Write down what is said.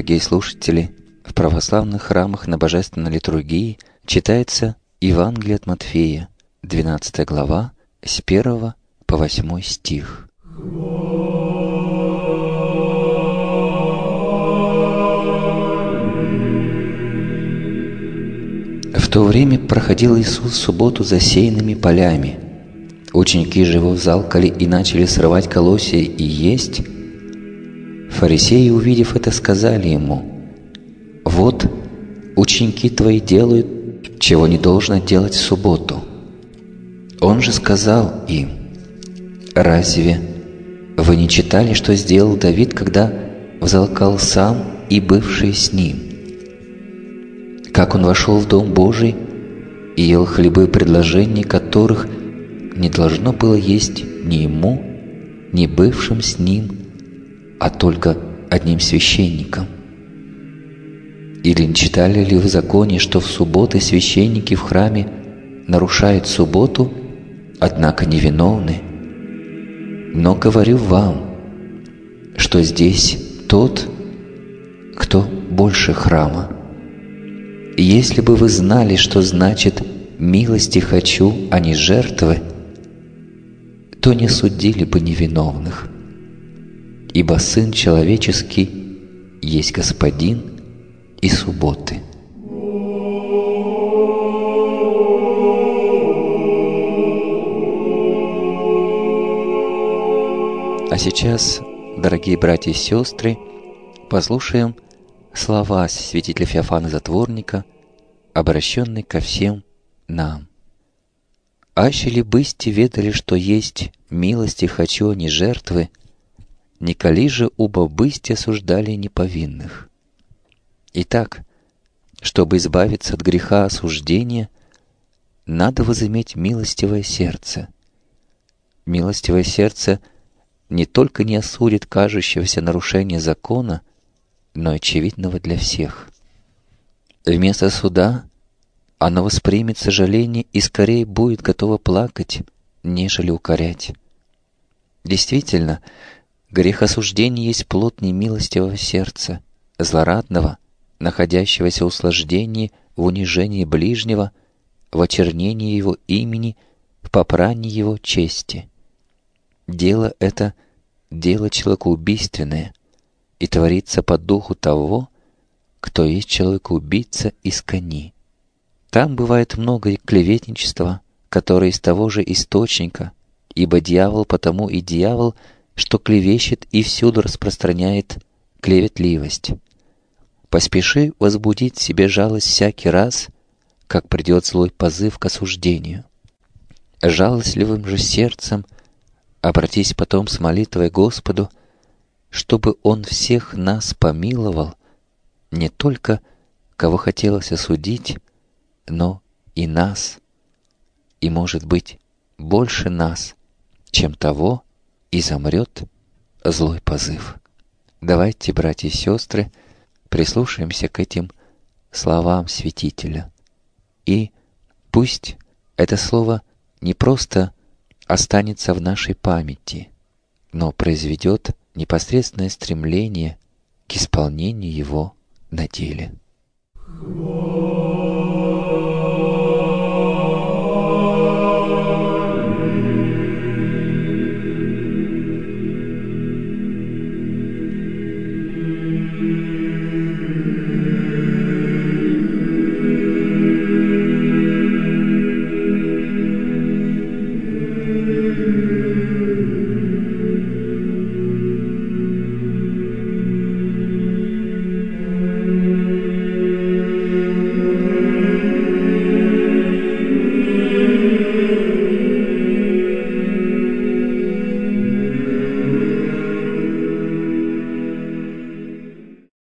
Дорогие слушатели, в православных храмах на Божественной литургии читается Евангелие от Матфея, 12 глава, с 1 по 8 стих. В то время проходил Иисус субботу засеянными полями. Ученики же его взалкали и начали срывать колосья и есть. Фарисеи, увидев это, сказали ему: «Вот, ученики твои делают, чего не должно делать в субботу». Он же сказал им: «Разве вы не читали, что сделал Давид, когда взалкал сам и бывшие с ним? Как он вошел в Дом Божий и ел хлебы, предложения которых не должно было есть ни ему, ни бывшим с ним, а только одним священником? Или не читали ли в законе, что в субботы священники в храме нарушают субботу, однако невиновны? Но говорю вам, что здесь тот, кто больше храма. И если бы вы знали, что значит «милости хочу, а не жертвы», то не судили бы невиновных. Ибо Сын Человеческий есть Господин и субботы». А сейчас, дорогие братья и сестры, послушаем слова святителя Феофана Затворника, обращенные ко всем нам. «Аще ли бысти ведали, что есть милости хочу, а не жертвы, николи же убо бысти осуждали неповинных». Итак, чтобы избавиться от греха осуждения, надо возыметь милостивое сердце. Милостивое сердце не только не осудит кажущегося нарушения закона, но очевидного для всех. Вместо суда оно воспримет сожаление и скорее будет готово плакать, нежели укорять. Действительно, грех осуждения есть плод немилостивого сердца, злорадного, находящегося в услаждении, в унижении ближнего, в очернении его имени, в попрании его чести. Дело это — дело человекоубийственное, и творится по духу того, кто есть человекоубийца из кони. Там бывает много клеветничества, которое из того же источника, ибо дьявол потому и дьявол, что клевещет и всюду распространяет клеветливость. Поспеши возбудить в себе жалость всякий раз, как придет злой позыв к осуждению. Жалостливым же сердцем обратись потом с молитвой Господу, чтобы Он всех нас помиловал, не только кого хотелось осудить, но и нас, и, может быть, больше нас, чем того, и замрет злой позыв. Давайте, братья и сестры, прислушаемся к этим словам святителя, и пусть это слово не просто останется в нашей памяти, но произведет непосредственное стремление к исполнению его на деле.